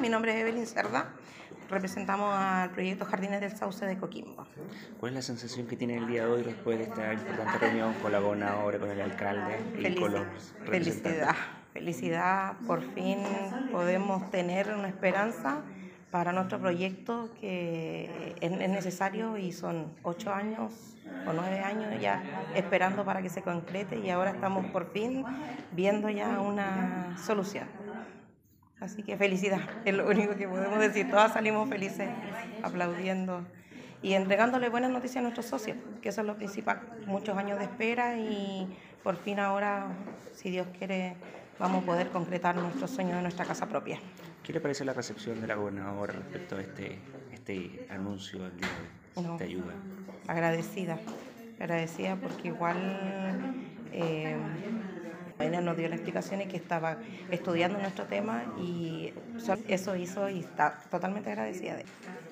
mi nombre es Evelyn Cerda, representamos al proyecto Jardines del Sauce de Coquimbo. ¿Cuál es la sensación que tiene el día de hoy después de esta importante reunión con la gobernadora, con el alcalde y con los representantes? Felicidad, por fin podemos tener una esperanza para nuestro proyecto que es necesario y son 8 años o 9 años ya esperando para que se concrete y ahora estamos por fin viendo ya una solución. Así que felicidad, es lo único que podemos decir. Todas salimos felices, aplaudiendo y entregándole buenas noticias a nuestros socios, que eso es lo principal. Muchos años de espera y por fin ahora, si Dios quiere, vamos a poder concretar nuestro sueño de nuestra casa propia. ¿Qué le parece la recepción de la gobernadora respecto a este anuncio del día de hoy, No, de ayuda? agradecida porque igual ella nos dio la explicación y que estaba estudiando nuestro tema y eso hizo y está totalmente agradecida de él.